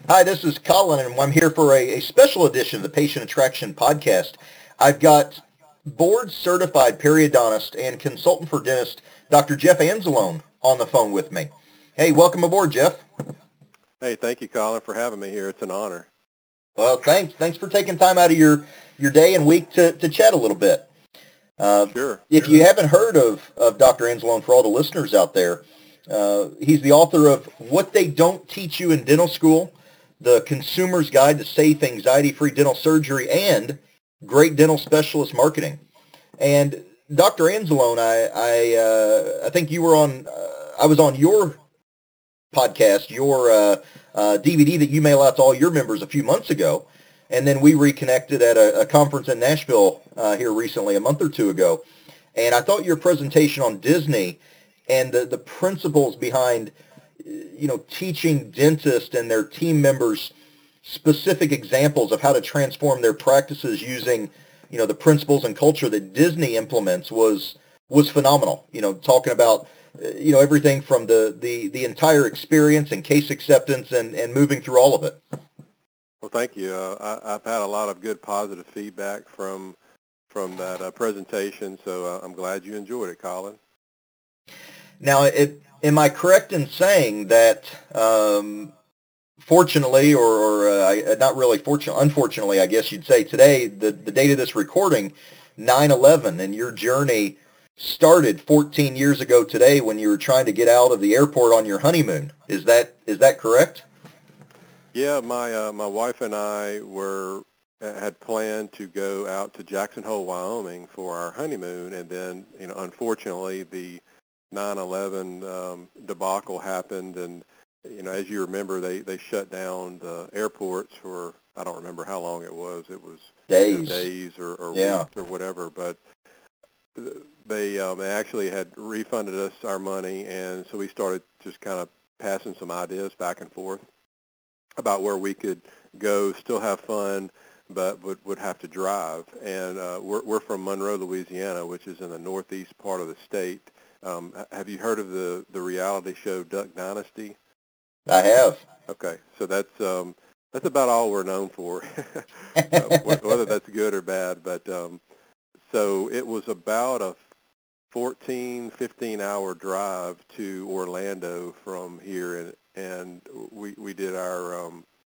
Hi, this is Colin, and I'm here for a special edition of the Patient Attraction Podcast. I've got board-certified periodontist and consultant for dentist, Dr. Jeff Anzalone, on the phone with me. Hey, welcome aboard, Jeff. Hey, thank you, Colin, for having me here. It's an honor. Well, thanks for taking time out of your day and week to chat a little bit. Sure. If you haven't heard of Dr. Anzalone, for all the listeners out there, he's the author of What They Don't Teach You in Dental School, The Consumer's Guide to Safe, Anxiety-Free Dental Surgery, and Great Dental Specialist Marketing. And Dr. Anzalone, I think you were on, I was on your podcast, your DVD that you mail out to all your members a few months ago. And then we reconnected at a conference in Nashville here recently, a month or two ago. And I thought your presentation on Disney and the principles behind, teaching dentists and their team members specific examples of how to transform their practices using, the principles and culture that Disney implements was phenomenal. Talking about, everything from the entire experience and case acceptance and moving through all of it. Well, thank you. I've had a lot of good positive feedback from that presentation, so I'm glad you enjoyed it, Colin. Now, am I correct in saying that, fortunately, not really fortunately, unfortunately, I guess you'd say today, the date of this recording, 9/11, and your journey started 14 years ago today when you were trying to get out of the airport on your honeymoon. Is that correct? Yeah, my wife and I had planned to go out to Jackson Hole, Wyoming for our honeymoon, and then unfortunately the 9/11 debacle happened, and as you remember, they shut down the airports for, I don't remember how long it was. It was days or yeah, weeks or whatever, but they actually had refunded us our money, and so we started just kind of passing some ideas back and forth about where we could go, still have fun, but would have to drive. And we're from Monroe, Louisiana, which is in the northeast part of the state. Have you heard of the reality show Duck Dynasty? I have. Okay, so that's about all we're known for, whether that's good or bad. But so it was about a 14, 15-hour drive to Orlando from here, and we did our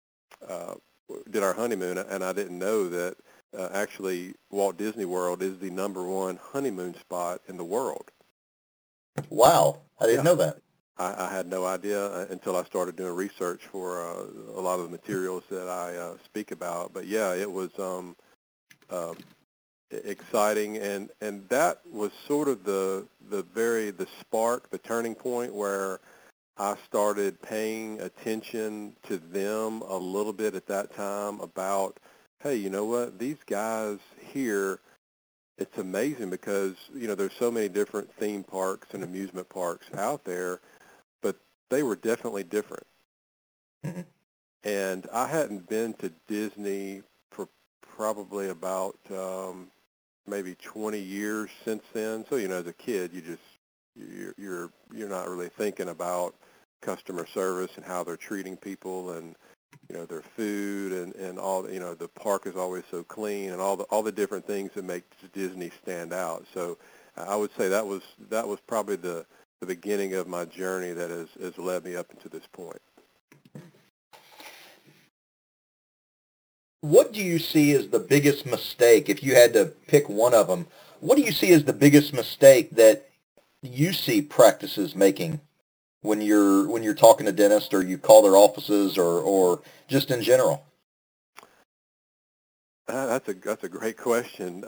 honeymoon, and I didn't know that actually Walt Disney World is the #1 honeymoon spot in the world. Wow, I didn't know that. I had no idea until I started doing research for a lot of the materials that I speak about. But yeah, it was exciting, and that was sort of the spark, the turning point where I started paying attention to them a little bit at that time about, hey, you know what, these guys here, it's amazing because, there's so many different theme parks and amusement parks out there, but they were definitely different. Mm-hmm. And I hadn't been to Disney for probably about maybe 20 years since then. So, as a kid, you're not really thinking about customer service and how they're treating people and, their food and all, the park is always so clean and all the different things that make Disney stand out. So I would say that was probably the beginning of my journey that has led me up into this point. What do you see as the biggest mistake, if you had to pick one of them, what do you see as the biggest mistake that you see practices making when you're talking to dentists or you call their offices or just in general? That's a great question.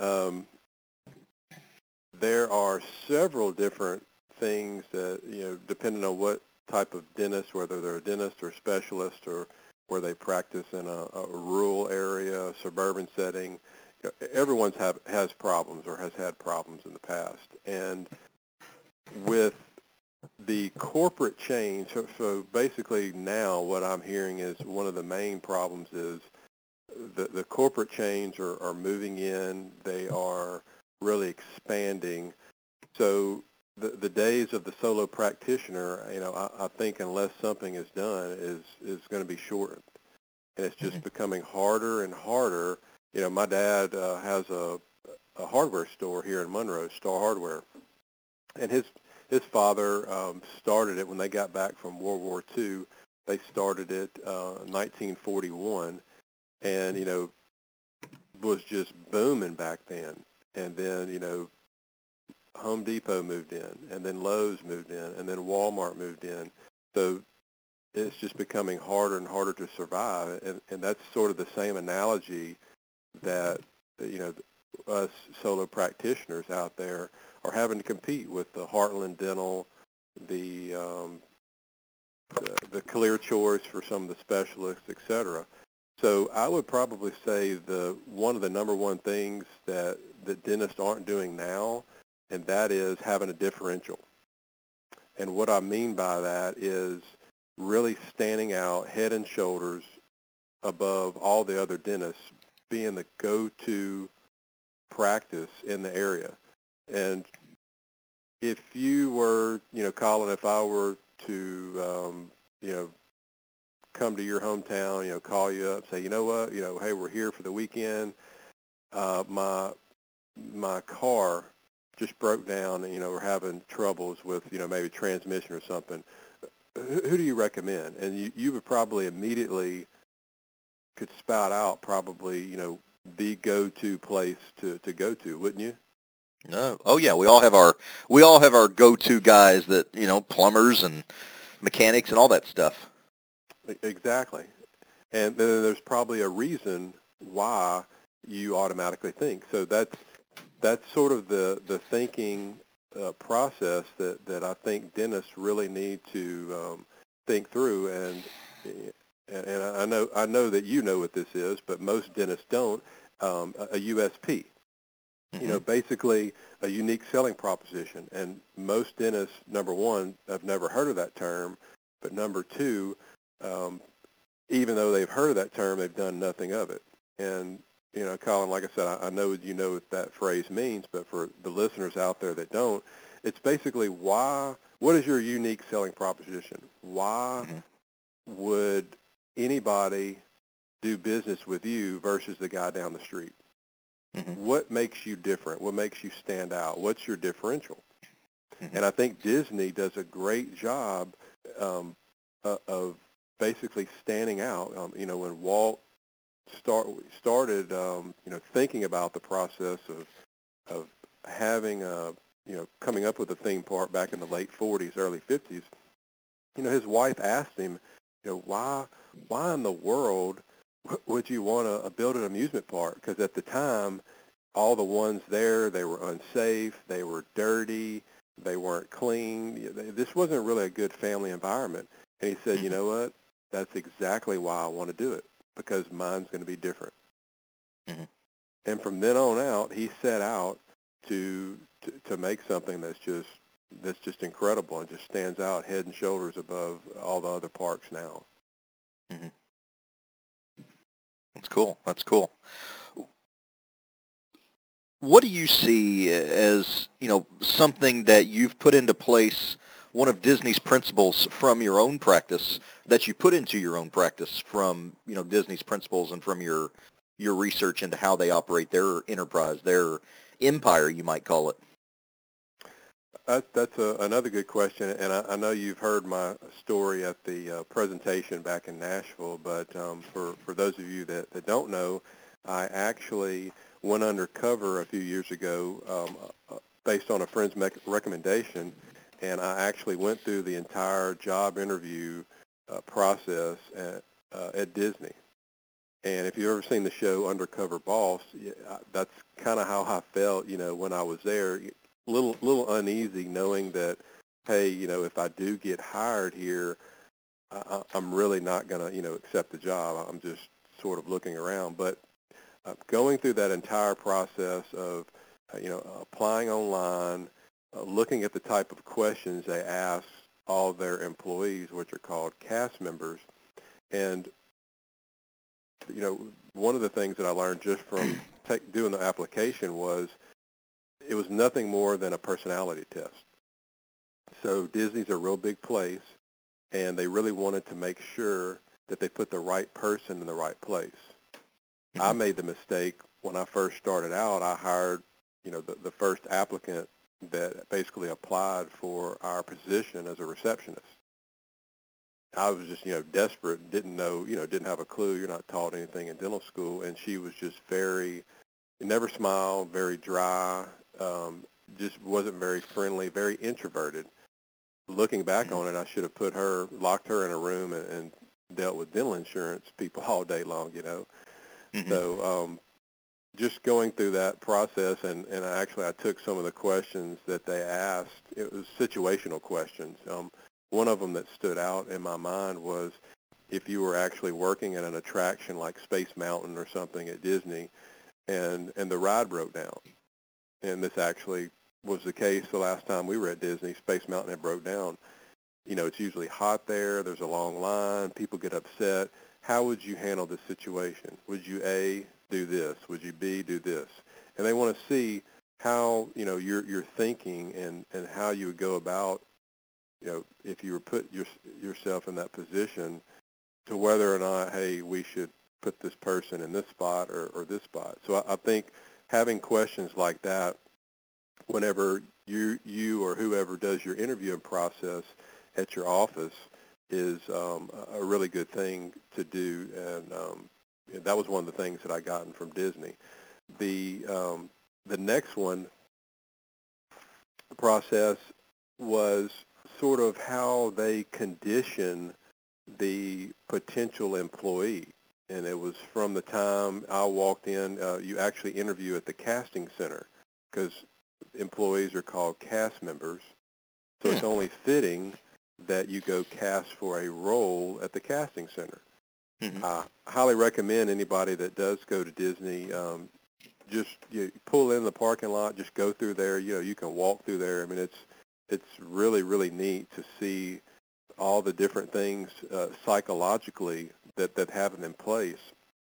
There are several different things that, depending on what type of dentist, whether they're a dentist or specialist or where they practice in a rural area, a suburban setting, everyone's has problems or has had problems in the past. And with the corporate change, so basically now what I'm hearing is one of the main problems is the corporate chains are moving in. They are really expanding. So the days of the solo practitioner, I think unless something is done, is going to be shortened. and it's just Mhm. becoming harder and harder. My dad has a hardware store here in Monroe, Star Hardware, and his father started it when they got back from World War II. They started it in 1941, and was just booming back then. And then Home Depot moved in, and then Lowe's moved in, and then Walmart moved in. So it's just becoming harder and harder to survive, and that's sort of the same analogy that us solo practitioners out there are having to compete with the Heartland Dental, the the Clear Choice for some of the specialists, et cetera. So I would probably say one of the number one things that dentists aren't doing now, and that is having a differential. And what I mean by that is really standing out head and shoulders above all the other dentists, being the go-to practice in the area. And if you were, Colin, if I were to, come to your hometown, call you up, say, you know what, hey, we're here for the weekend. My car just broke down, and, we're having troubles with, maybe transmission or something. Who do you recommend? And you would probably immediately could spout out probably, the go-to place to go to, wouldn't you? No. Oh yeah, we all have our go-to guys that, plumbers and mechanics and all that stuff. Exactly. And then there's probably a reason why you automatically think. So that's sort of the thinking process that I think dentists really need to think through. And I know that you know what this is, but most dentists don't. A USP. Hmm. Basically a unique selling proposition. And most dentists, number one, have never heard of that term, but number two, um, even though they've heard of that term, they've done nothing of it. And, Colin, like I said, I know you know what that phrase means, but for the listeners out there that don't, it's basically what is your unique selling proposition? Why Hmm. would anybody do business with you versus the guy down the street? Hmm. What makes you different? What makes you stand out? What's your differential? Hmm. And I think Disney does a great job of basically standing out. When Walt started, thinking about the process of having coming up with a theme park back in the late 40s, early 50s, his wife asked him, why in the world would you want to build an amusement park? Because at the time, all the ones there, they were unsafe, they were dirty, they weren't clean. This wasn't really a good family environment. And he said, you Hmm. know what? That's exactly why I want to do it, because mine's going to be different. Hmm. And from then on out, he set out to make something that's just incredible and just stands out head and shoulders above all the other parks now. Hmm. That's cool. That's cool. What do you see as, something that you've put into place, one of Disney's principles from your own practice that you put into your own practice from, Disney's principles and from your research into how they operate their enterprise, their empire, you might call it? That's another good question, and I know you've heard my story at the presentation back in Nashville, but for those of you that don't know, I actually went undercover a few years ago based on a friend's recommendation, and I actually went through the entire job interview process at Disney. And if you've ever seen the show Undercover Boss, that's kind of how I felt, when I was there. Little uneasy knowing that, hey, if I do get hired here, I'm really not going to, accept the job. I'm just sort of looking around. But going through that entire process of, applying online, looking at the type of questions they ask all their employees, which are called cast members, and one of the things that I learned just from doing the application was it was nothing more than a personality test. So Disney's a real big place, and they really wanted to make sure that they put the right person in the right place. I Mm-hmm. made the mistake when I first started out. I hired, the first applicant that basically applied for our position as a receptionist. I was just, desperate, didn't know, didn't have a clue. You're not taught anything in dental school. And she was just never smiled, very dry, just wasn't very friendly, very introverted. Looking back on it, I should have locked her in a room and dealt with dental insurance people all day long, Mm-hmm. So just going through that process, and I took some of the questions that they asked. It was situational questions. One of them that stood out in my mind was if you were actually working at an attraction like Space Mountain or something at Disney, and the ride broke down. And this actually was the case the last time we were at Disney. Space Mountain had broke down. It's usually hot there. There's a long line. People get upset. How would you handle this situation? Would you A, do this? Would you B, do this? And they want to see how, you're thinking and how you would go about, if you were put yourself in that position to whether or not, hey, we should put this person in this spot or this spot. So I think having questions like that whenever you or whoever does your interviewing process at your office is a really good thing to do, and that was one of the things that I gotten from Disney. The next one, the process was sort of how they condition the potential employee, and it was from the time I walked in. You actually interview at the casting center because employees are called cast members, so it's only fitting that you go cast for a role at the casting center. Mm-hmm. I highly recommend anybody that does go to Disney, just pull in the parking lot, just go through there. You can walk through there. I mean, it's really, really neat to see all the different things psychologically that happen in place.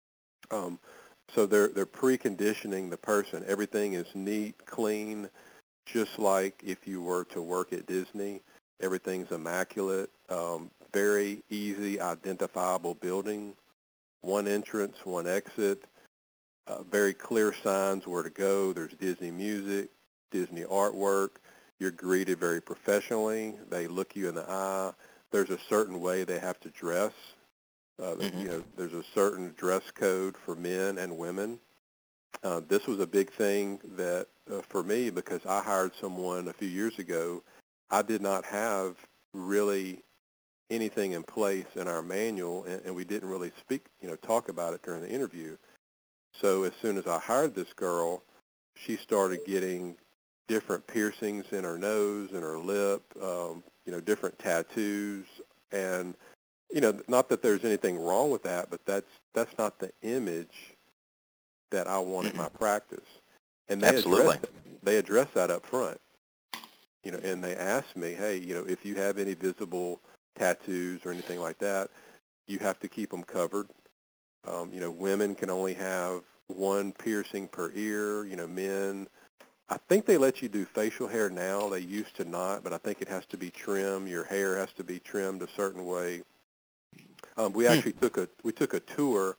So they're preconditioning the person. Everything is neat, clean, just like if you were to work at Disney. Everything's immaculate, very easy, identifiable building, one entrance, one exit, very clear signs where to go. There's Disney music, Disney artwork. You're greeted very professionally. They look you in the eye. There's a certain way they have to dress. There's a certain dress code for men and women. This was a big thing that for me, because I hired someone a few years ago. I did not have really anything in place in our manual, and we didn't really talk about it during the interview. So as soon as I hired this girl, she started getting different piercings in her nose and her lip, different tattoos, and not that there's anything wrong with that, but that's not the image that I want in my practice. And Absolutely. They address that up front, and they asked me, hey, if you have any visible tattoos or anything like that, you have to keep them covered. Women can only have one piercing per ear. Men, I think they let you do facial hair now. They used to not, but I think it has to be trimmed. Your hair has to be trimmed a certain way. We actually took a tour.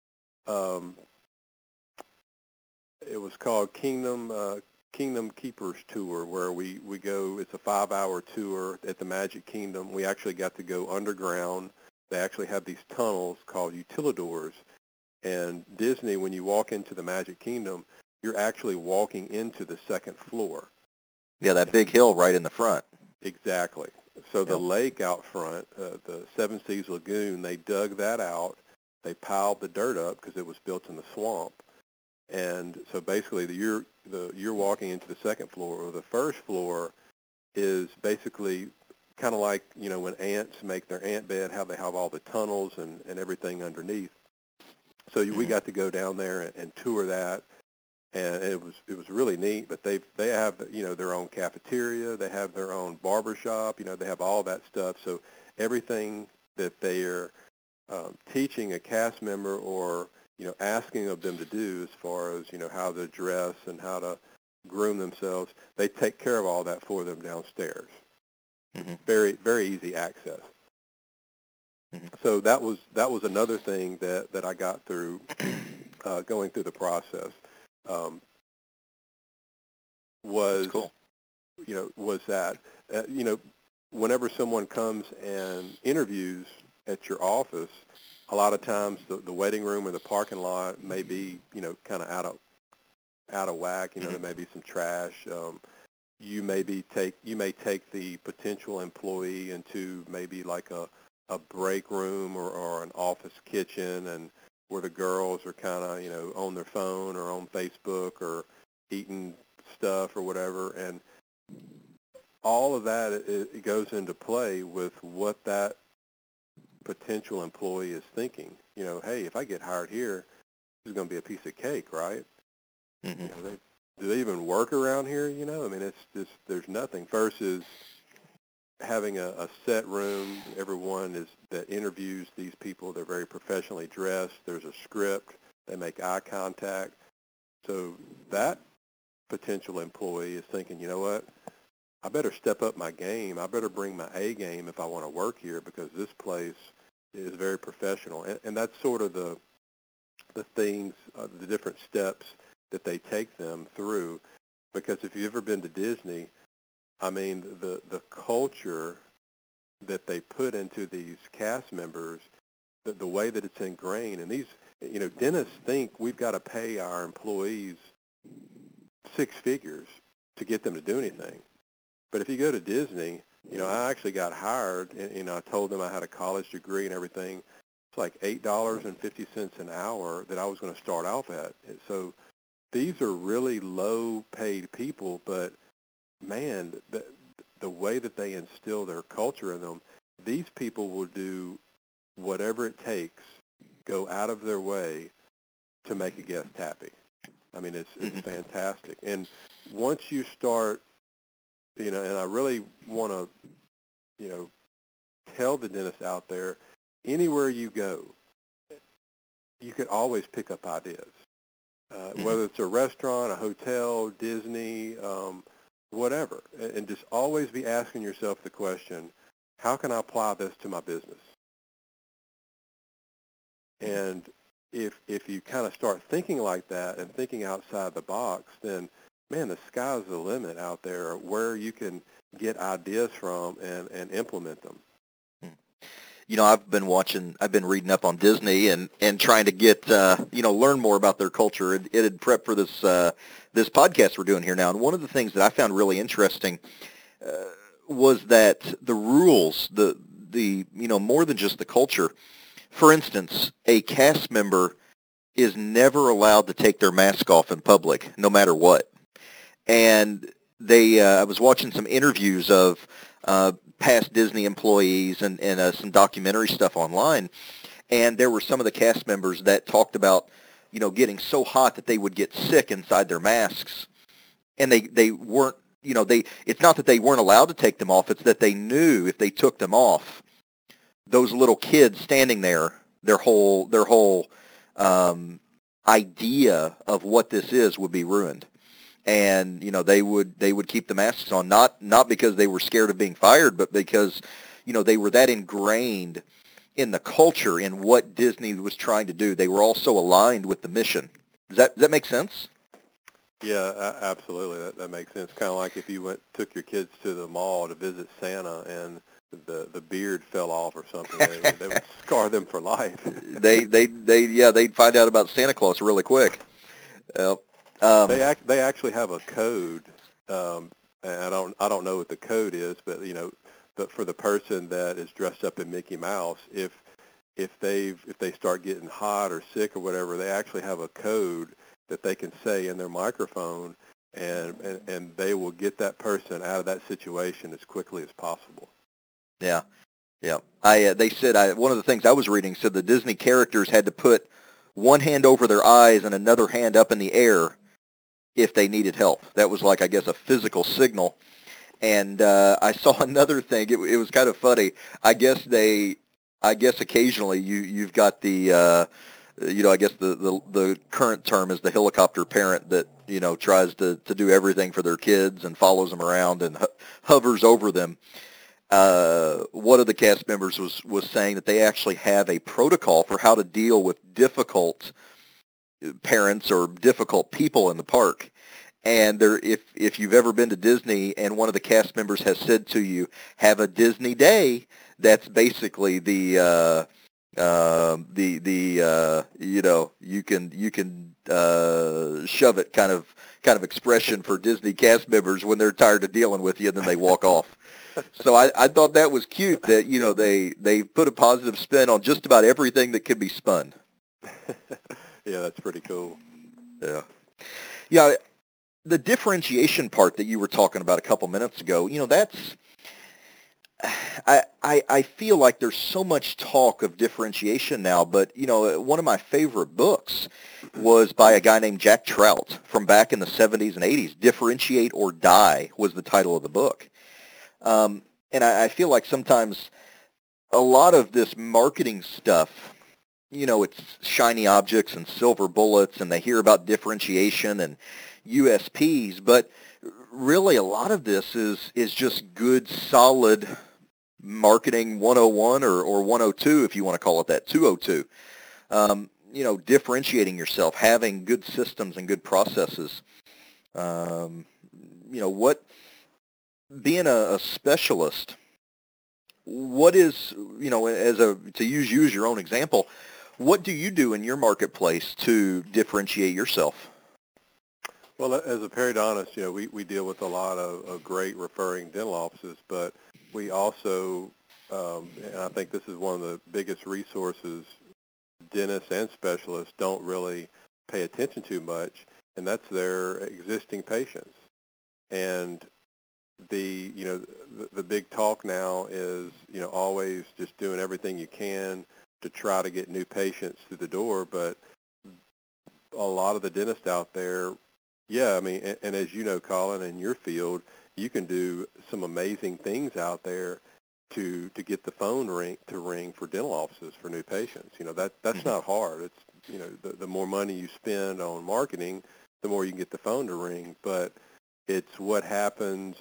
It was called Kingdom Keepers Tour, where we go. It's a 5-hour tour at the Magic Kingdom. We actually got to go underground. They actually have these tunnels called utilidors. And Disney, when you walk into the Magic Kingdom, you're actually walking into the second floor. Yeah, that big hill right in the front. Exactly. So the lake out front, the Seven Seas Lagoon, they dug that out. They piled the dirt up because it was built in the swamp. And so basically you're walking into the second floor. Or the first floor is basically kind of like, when ants make their ant bed, how they have all the tunnels and everything underneath. So we got to go down there and tour that, and it was really neat. But they have their own cafeteria, they have their own barber shop, they have all that stuff. So everything that they are teaching a cast member or asking of them to do as far as how to dress and how to groom themselves, they take care of all that for them downstairs. Mm-hmm. Very, very easy access. So that was another thing that I got through going through the process. Was That's cool. Was that whenever someone comes and interviews at your office, a lot of times the waiting room or the parking lot may be kind of out of whack. There may be some trash. You may take the potential employee into maybe like a break room or an office kitchen, and where the girls are kind of on their phone or on Facebook or eating stuff or whatever, and all of that it goes into play with what that potential employee is thinking. Hey, if I get hired here, this is going to be a piece of cake, right? Mm-hmm. Do they even work around here? I mean, it's just there's nothing versus having a set room. Everyone that interviews these people, they're very professionally dressed. There's a script. They make eye contact. So that potential employee is thinking, you know what? I better step up my game. I better bring my A game if I want to work here, because this place is very professional. And that's sort of the things, the different steps that they take them through. Because if you've ever been to Disney, I mean, the culture that they put into these cast members, the way that it's ingrained, and these, dentists think we've got to pay our employees six figures to get them to do anything. But if you go to Disney, I actually got hired, and I told them I had a college degree and everything. It's like $8.50 an hour that I was going to start off at. And so these are really low-paid people, but man, the way that they instill their culture in them, these people will do whatever it takes, go out of their way to make a guest happy. I mean, it's fantastic. And once you start, and I really want to, tell the dentists out there, anywhere you go, you can always pick up ideas. Whether it's a restaurant, a hotel, Disney, whatever. And just always be asking yourself the question, how can I apply this to my business? And if you kind of start thinking like that and thinking outside the box, then, man, the sky's the limit out there where you can get ideas from and implement them. I've been reading up on Disney and trying to get, learn more about their culture. It had prepped for this podcast we're doing here now. And one of the things that I found really interesting was that the rules, the more than just the culture. For instance, a cast member is never allowed to take their mask off in public, no matter what. And I was watching some interviews of past Disney employees and some documentary stuff online, and there were some of the cast members that talked about, getting so hot that they would get sick inside their masks, and they weren't, it's not that they weren't allowed to take them off, it's that they knew if they took them off, those little kids standing there, their whole idea of what this is would be ruined. And they would keep the masks on, not because they were scared of being fired, but because they were that ingrained in the culture, in what Disney was trying to do. They were also aligned with the mission. Does that make sense? Yeah, absolutely. That makes sense. Kind of like if you took your kids to the mall to visit Santa and the beard fell off or something, they would scar them for life. They'd find out about Santa Claus really quick. They actually have a code, and I don't know what the code is, but for the person that is dressed up in Mickey Mouse, if they start getting hot or sick or whatever, they actually have a code that they can say in their microphone, and they will get that person out of that situation as quickly as possible. Yeah. They said, one of the things I was reading said the Disney characters had to put one hand over their eyes and another hand up in the air if they needed help. That was like, I guess, a physical signal. And I saw another thing. It was kind of funny. I guess occasionally you've got the, I guess the current term is the helicopter parent that, tries to do everything for their kids and follows them around and hovers over them. one of the cast members was saying that they actually have a protocol for how to deal with difficult parents or difficult people in the park. And if you've ever been to Disney and one of the cast members has said to you, "Have a Disney day," that's basically you can shove it kind of expression for Disney cast members when they're tired of dealing with you, and then they walk off. So I thought that was cute that they put a positive spin on just about everything that can be spun. Yeah, that's pretty cool. Yeah. Yeah, the differentiation part that you were talking about a couple minutes ago, that's I feel like there's so much talk of differentiation now, but one of my favorite books was by a guy named Jack Trout from back in the 70s and 80s. Differentiate or Die was the title of the book. And I feel like sometimes a lot of this marketing stuff, it's shiny objects and silver bullets, and they hear about differentiation and USPs, but really a lot of this is just good, solid marketing 101 or 102, if you want to call it that, 202. Differentiating yourself, having good systems and good processes. What being a specialist, what is, to use you as your own example, what do you do in your marketplace to differentiate yourself? Well, as a periodontist, we deal with a lot of great referring dental offices, but we also, and I think this is one of the biggest resources dentists and specialists don't really pay attention to much, and that's their existing patients. And the big talk now is, always just doing everything you can to try to get new patients through the door, but a lot of the dentists out there, yeah, I mean, and as you know, Colin, in your field, you can do some amazing things out there to get the phone ring for dental offices for new patients. That's not hard. It's, the more money you spend on marketing, the more you can get the phone to ring. But it's what happens,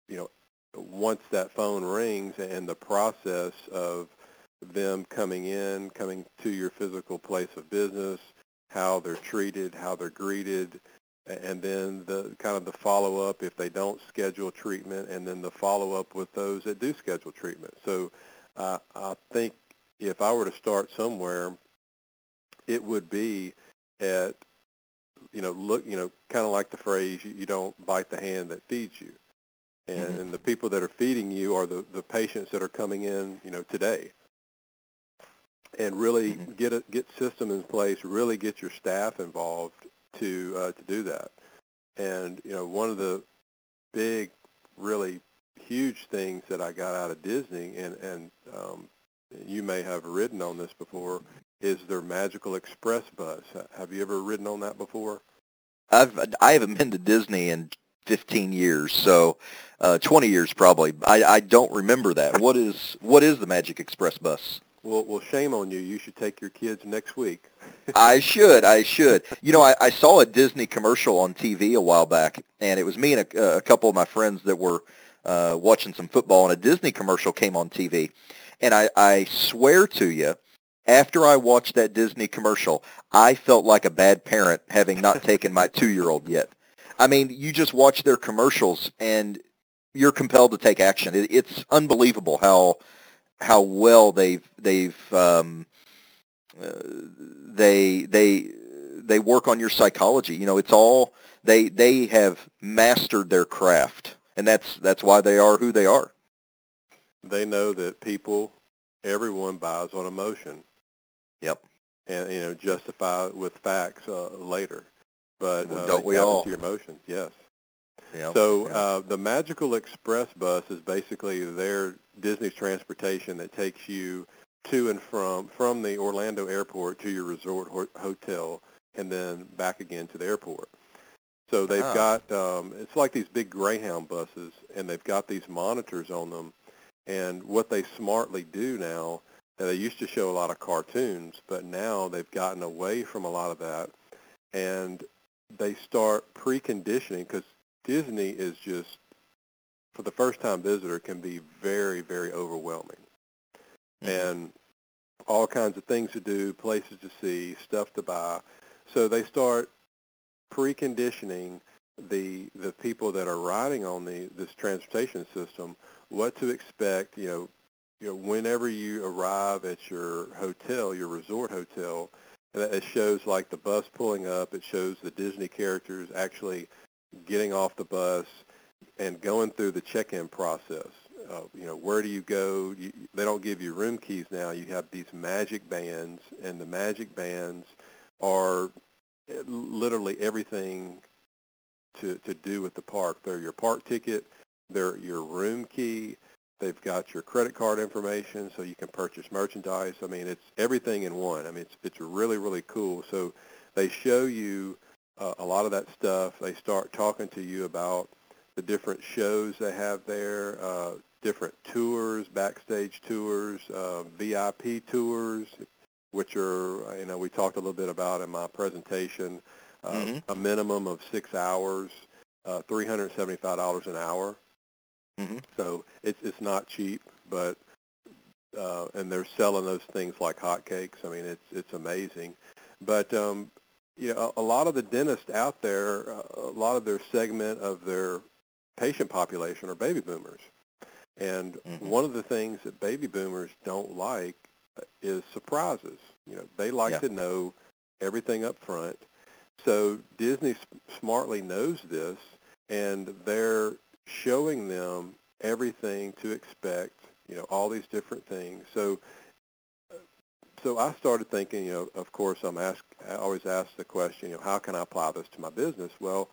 once that phone rings and the process of them coming to your physical place of business, how they're treated, how they're greeted, and then the kind of the follow-up if they don't schedule treatment, and then the follow-up with those that do schedule treatment. So I think if I were to start somewhere, it would be at, kind of like the phrase, you don't bite the hand that feeds you. And the people that are feeding you are the patients that are coming in, today. And really get system in place, really get your staff involved to do that. And one of the big, really huge things that I got out of Disney, and you may have ridden on this before, is their Magical Express bus. Have you ever ridden on that before? I haven't been to Disney in 15 years, so 20 years probably. I don't remember that. What is the Magic Express bus? Well, shame on you. You should take your kids next week. I should. I saw a Disney commercial on TV a while back, and it was me and a couple of my friends that were watching some football, and a Disney commercial came on TV. And I swear to you, after I watched that Disney commercial, I felt like a bad parent having not taken my 2-year-old yet. I mean, you just watch their commercials, and you're compelled to take action. It's unbelievable how well they work on your psychology. It's all they have mastered their craft, and that's why they are who they are. They know that everyone buys on emotion. Yep. And justify it with facts later. But don't we all? Your emotions, yes. Yep. So the Magical Express bus is basically their Disney's transportation that takes you to and from the Orlando airport to your resort hotel and then back again to the airport. So they've got, it's like these big Greyhound buses, and they've got these monitors on them. And what they smartly do now, they used to show a lot of cartoons, but now they've gotten away from a lot of that. And they start preconditioning, because Disney is just for the first-time visitor can be very, very overwhelming. And all kinds of things to do, places to see, stuff to buy. So they start preconditioning the people that are riding on this transportation system what to expect. Whenever you arrive at your hotel, your resort hotel, it shows like the bus pulling up. It shows the Disney characters actually getting off the bus and going through the check-in process. Where do you go? They don't give you room keys now. You have these magic bands, and the magic bands are literally everything to do with the park. They're your park ticket. They're your room key. They've got your credit card information so you can purchase merchandise. I mean, it's everything in one. I mean, it's really, really cool. So they show you a lot of that stuff. They start talking to you about the different shows they have there, different tours, backstage tours, VIP tours, which are, we talked a little bit about in my presentation, a minimum of 6 hours, $375 an hour. So it's not cheap, but and they're selling those things like hotcakes. I mean, it's amazing. But a lot of the dentists out there, a lot of their segment of their patient population are baby boomers. And one of the things that baby boomers don't like is surprises. They like to know everything up front. So Disney smartly knows this, and they're showing them everything to expect, all these different things. So I started thinking, of course, I always ask the question, how can I apply this to my business? Well,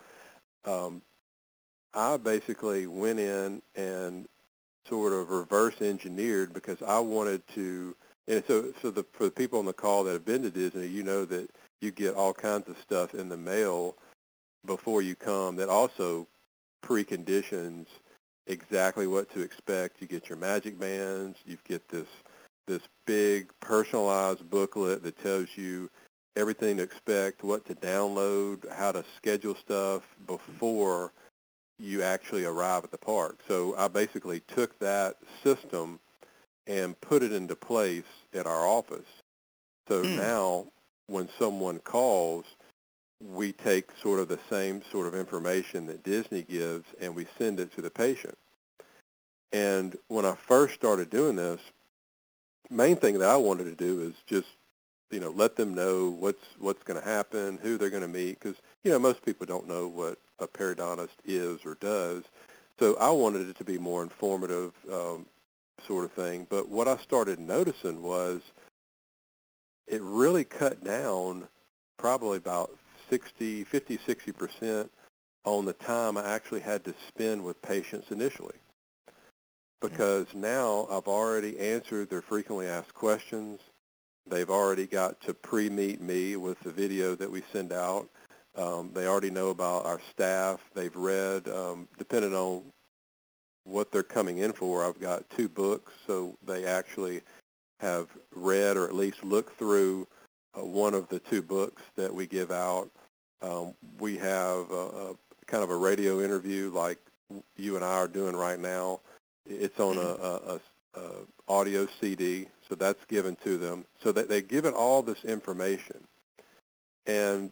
I basically went in and sort of reverse engineered because I wanted to, and so for the people on the call that have been to Disney, that you get all kinds of stuff in the mail before you come that also preconditions exactly what to expect. You get your magic bands. You get this big personalized booklet that tells you everything to expect, what to download, how to schedule stuff before you actually arrive at the park. So I basically took that system and put it into place at our office. So now when someone calls, we take sort of the same sort of information that Disney gives and we send it to the patient. And when I first started doing this, main thing that I wanted to do is just, let them know what's going to happen, who they're going to meet, because, most people don't know what a periodontist is or does. So I wanted it to be more informative sort of thing. But what I started noticing was it really cut down probably about 50-60% on the time I actually had to spend with patients initially. Because now I've already answered their frequently asked questions. They've already got to pre-meet me with the video that we send out. They already know about our staff. They've read, depending on what they're coming in for, I've got 2 books, so they actually have read or at least looked through one of the 2 books that we give out. We have a kind of a radio interview like you and I are doing right now. It's on a audio CD, so that's given to them. So that they're given all this information. And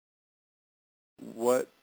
what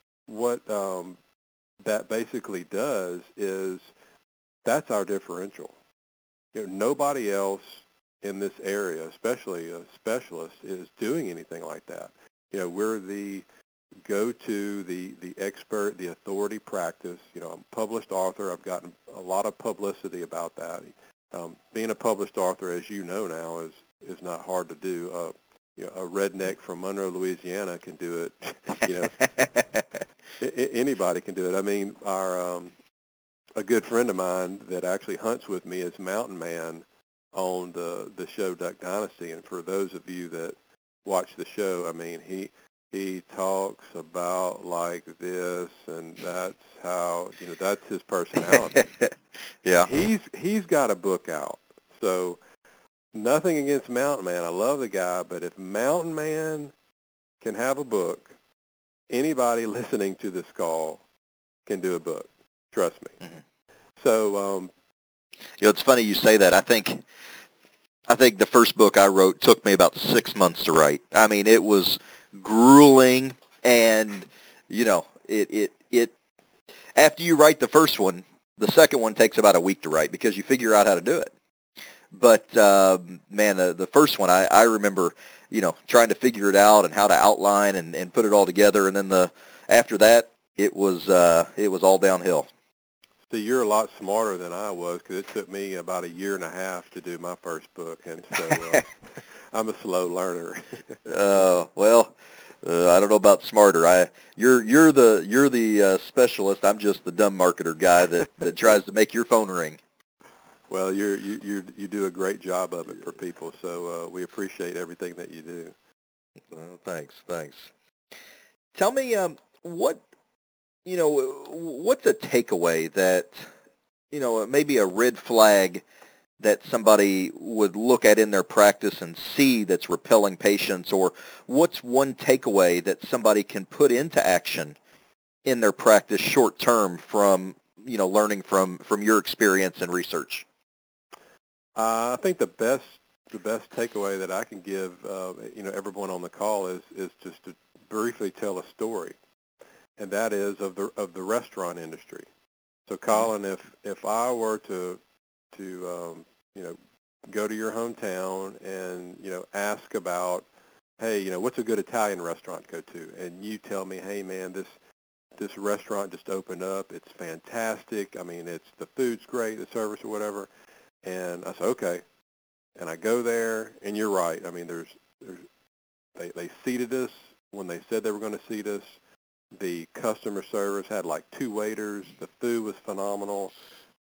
that basically does is that's our differential. Nobody else in this area, especially a specialist, is doing anything like that. We're the go-to, the expert, the authority practice. I'm a published author. I've gotten a lot of publicity about that. Being a published author, as you know now, is not hard to do. A redneck from Monroe, Louisiana can do it. Anybody can do it. I mean, a good friend of mine that actually hunts with me is Mountain Man on the show Duck Dynasty. And for those of you that watch the show, I mean, he talks about like this, and that's how, that's his personality. Yeah. He's got a book out. So nothing against Mountain Man. I love the guy, but if Mountain Man can have a book, anybody listening to this call can do a book. Trust me. So, It's funny you say that. I think the first book I wrote took me about 6 months to write. I mean, it was grueling, and it after you write the first one, the second one takes about a week to write because you figure out how to do it. But man, the first one, I remember, trying to figure it out and how to outline and put it all together, and then after that, it was all downhill. so you're a lot smarter than I was because it took me about a year and a half to do my first book, and so I'm a slow learner. Well, I don't know about smarter. You're the specialist. I'm just the dumb marketer guy that tries to make your phone ring. Well, you do a great job of it for people, so we appreciate everything that you do. Well, thanks. Tell me, what's a takeaway that, maybe a red flag that somebody would look at in their practice and see that's repelling patients, or what's one takeaway that somebody can put into action in their practice short term from, learning from your experience and research? I think the best takeaway that I can give everyone on the call is just to briefly tell a story, and that is of the restaurant industry. So, Colin, if I were to go to your hometown and ask about, hey, what's a good Italian restaurant to go to, and you tell me, hey man, this restaurant just opened up, it's fantastic. I mean, the food's great, the service or whatever. And I said, okay. And I go there, and you're right. I mean, they seated us when they said they were going to seat us. The customer service had like 2 waiters. The food was phenomenal.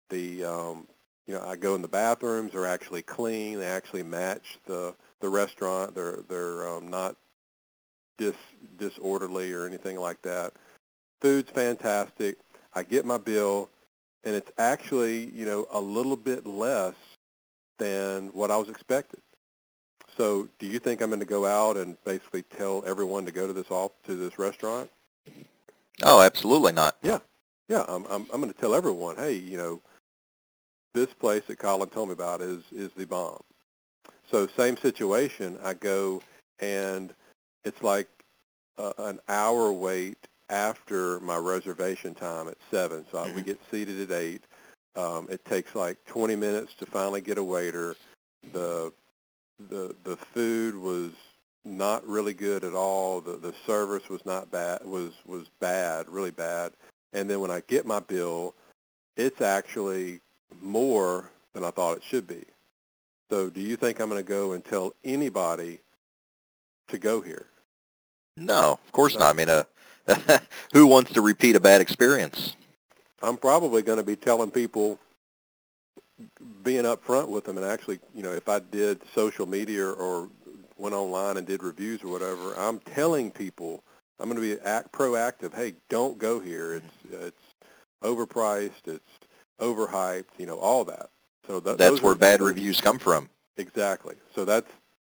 I go in the bathrooms. They're actually clean. They actually match the restaurant. They're not disorderly or anything like that. Food's fantastic. I get my bill, and it's actually, a little bit less than what I was expected. So do you think I'm going to go out and basically tell everyone to go to this restaurant? Oh, absolutely not. Yeah. Yeah, I'm going to tell everyone, hey, this place that Colin told me about is the bomb. So same situation, I go, and it's like an hour wait after my reservation time at 7. So we get seated at 8. It takes like 20 minutes to finally get a waiter. The food was not really good at all. The service was not bad. Was bad, really bad. And then when I get my bill, it's actually more than I thought it should be. So do you think I'm going to go and tell anybody to go here? No, of course not. I mean, who wants to repeat a bad experience? I'm probably going to be telling people, being upfront with them, and actually, if I did social media or went online and did reviews or whatever, I'm telling people, I'm going to be proactive. Hey, don't go here. It's overpriced. It's overhyped. All that. So That's where bad reviews come from. Exactly. So that's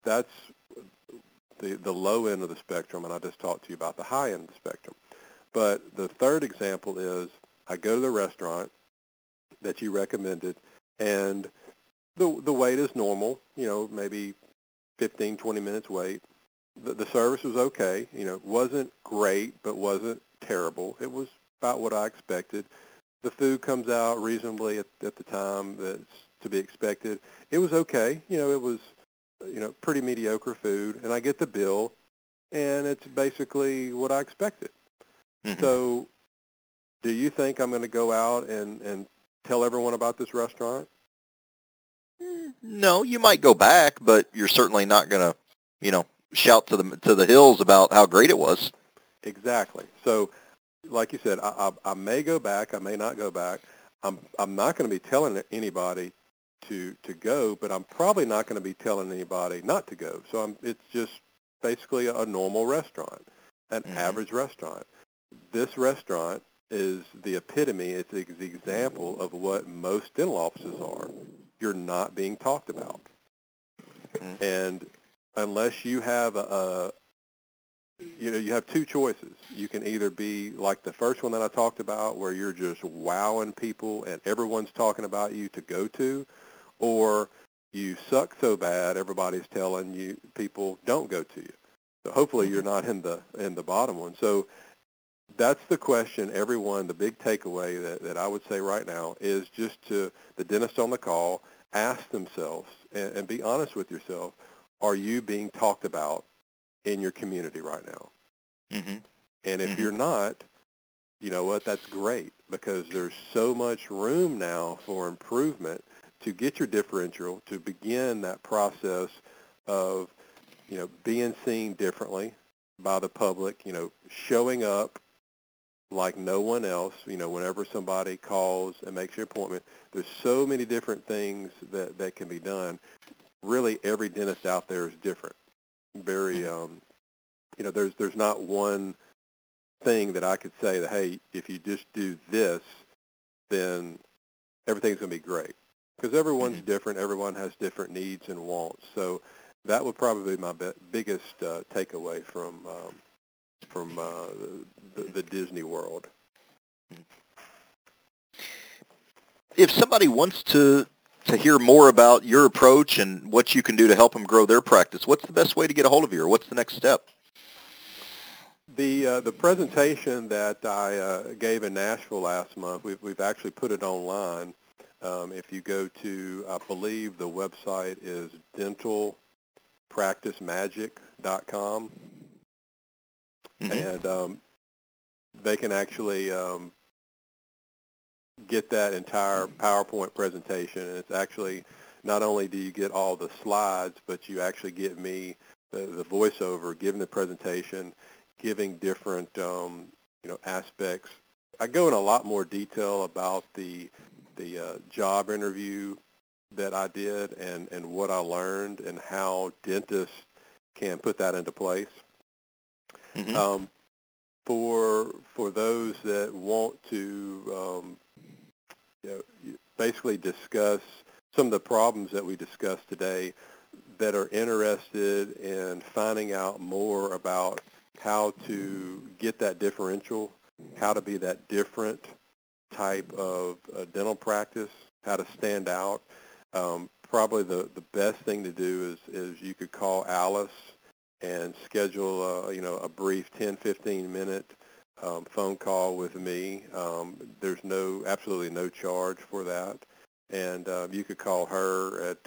the low end of the spectrum, and I just talked to you about the high end of the spectrum. But the third example is I go to the restaurant that you recommended, and the wait is normal, maybe 15, 20 minutes wait. The service was okay. Wasn't great, but wasn't terrible. It was about what I expected. The food comes out reasonably at the time that's to be expected. It was okay. It was, pretty mediocre food. And I get the bill, and it's basically what I expected. Mm-hmm. So do you think I'm going to go out and tell everyone about this restaurant? No, you might go back, but you're certainly not going to, shout to the hills about how great it was. Exactly. So, like you said, I may go back. I may not go back. I'm not going to be telling anybody to go, but I'm probably not going to be telling anybody not to go. So it's just basically a normal restaurant, an average restaurant. This restaurant is the epitome. It's the example of what most dental offices are. You're not being talked about. And unless you have a you have two choices. You can either be like the first one that I talked about, where you're just wowing people and everyone's talking about you to go to, or you suck so bad everybody's telling you people don't go to you. So hopefully you're not in the bottom one. So that's the question. Everyone, the big takeaway that I would say right now is just to the dentist on the call, ask themselves and be honest with yourself, are you being talked about in your community right now? Mm-hmm. And if you're not, you know what, that's great, because there's so much room now for improvement to get your differential, to begin that process of, being seen differently by the public, showing up like no one else, whenever somebody calls and makes your appointment. There's so many different things that can be done. Really, every dentist out there is different. Very, there's not one thing that I could say that, hey, if you just do this, then everything's going to be great. Because everyone's different. Everyone has different needs and wants. So that would probably be my biggest takeaway from the Disney World. If somebody wants to hear more about your approach and what you can do to help them grow their practice, what's the best way to get a hold of you, or what's the next step? The presentation that I gave in Nashville last month, we've actually put it online. If you go to, I believe the website is dentalpracticemagic.com, and they can actually get that entire PowerPoint presentation. And it's actually, not only do you get all the slides, but you actually get me the voiceover, giving the presentation, giving different aspects. I go in a lot more detail about the job interview that I did and what I learned and how dentists can put that into place. For those that want to basically discuss some of the problems that we discussed today, that are interested in finding out more about how to get that differential, how to be that different type of dental practice, how to stand out. Probably the best thing to do is you could call Alice and schedule a brief 10-15 minute phone call with me. There's absolutely no charge for that, and you could call her at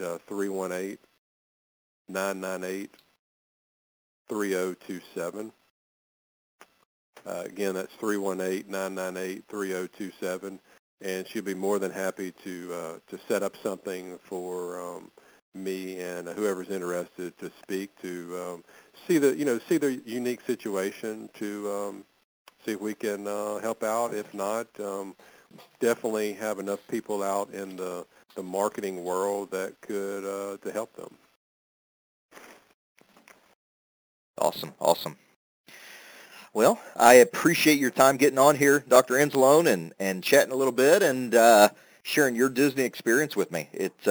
318-998-3027. Again, that's 318-998-3027, and she'll be more than happy to set up something for me and whoever's interested to speak, to see the unique situation, to see if we can help out. If not, definitely have enough people out in the marketing world that could to help them. Awesome. Well, I appreciate your time getting on here, Dr. Anzalone, and chatting a little bit and sharing your Disney experience with me. It's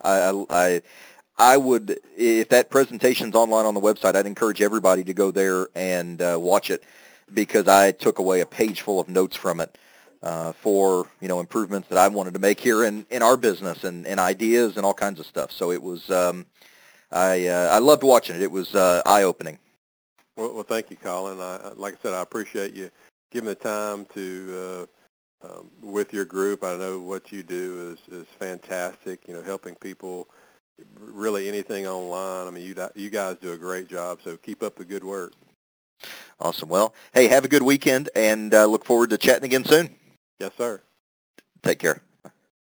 I would, if that presentation's online on the website, I'd encourage everybody to go there and watch it, because I took away a page full of notes from it for improvements that I wanted to make here in our business and ideas and all kinds of stuff. So it was I loved watching it. It was eye-opening. Well, thank you, Colin. Like I said, I appreciate you giving the time to with your group. I know what you do is fantastic. Helping people, really anything online. I mean, you guys do a great job. So keep up the good work. Awesome. Well, hey, have a good weekend, and look forward to chatting again soon. Yes, sir. Take care.